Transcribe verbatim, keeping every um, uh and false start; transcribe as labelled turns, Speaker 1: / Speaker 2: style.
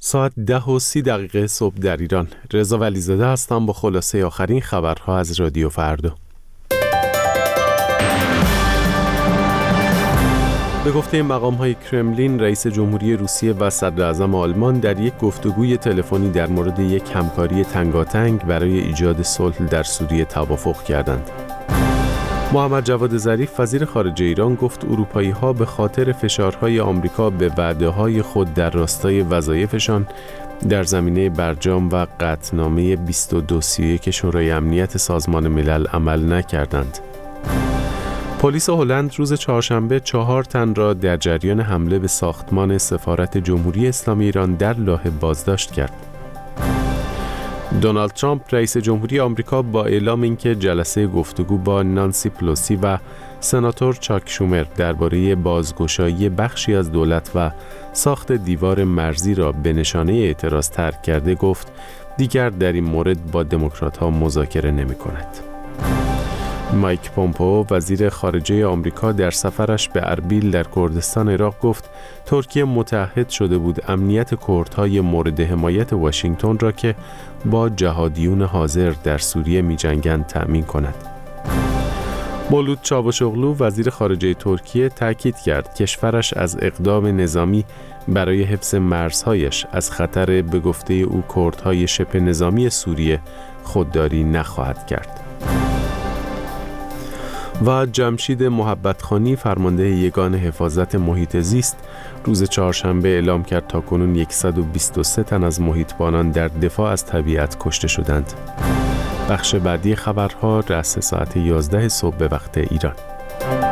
Speaker 1: ساعت ده و سی دقیقه صبح در ایران. رضا ولیزاده هستم با خلاصه آخرین خبرها از رادیو فردا. به گفته مقام‌های کرملین، رئیس جمهوری روسیه و صدر اعظم آلمان در یک گفتگوی تلفنی در مورد یک همکاری تنگاتنگ برای ایجاد صلح در سوریه توافق کردند. محمد جواد ظریف وزیر خارجه ایران گفت اروپایی‌ها به خاطر فشارهای آمریکا به وعده‌های خود در راستای وظایفشان در زمینه برجام و قطعنامه بیست و دو سی و یک شورای امنیت سازمان ملل عمل نکردند. پلیس هلند روز چهارشنبه چهار تن را در جریان حمله به ساختمان سفارت جمهوری اسلامی ایران در لاهه بازداشت کرد. دونالد ترامپ رئیس جمهوری آمریکا با اعلام اینکه جلسه گفتگو با نانسی پلوسی و سناتور چاک شومر درباره بازگشایی بخشی از دولت و ساخت دیوار مرزی را به نشانه اعتراض ترک کرده، گفت دیگر در این مورد با دموکرات‌ها مذاکره نمی‌کند. مایک پومپئو وزیر خارجه آمریکا در سفرش به اربیل در کردستان عراق گفت ترکیه متعهد شده بود امنیت کردهای مورد حمایت واشنگتن را که با جهادیون حاضر در سوریه می‌جنگند تأمین کند. مولود چاوشوغلو وزیر خارجه ترکیه تاکید کرد کشورش از اقدام نظامی برای حفظ مرزهایش از خطر به گفته او کردهای شبه نظامی سوریه خودداری نخواهد کرد. و جمشید محبتخانی فرمانده یگان حفاظت محیط زیست روز چهارشنبه اعلام کرد تاکنون صد و بیست و سه تن از محیطبانان در دفاع از طبیعت کشته شدند. بخش بعدی خبرها رأس ساعت یازده صبح به وقت ایران.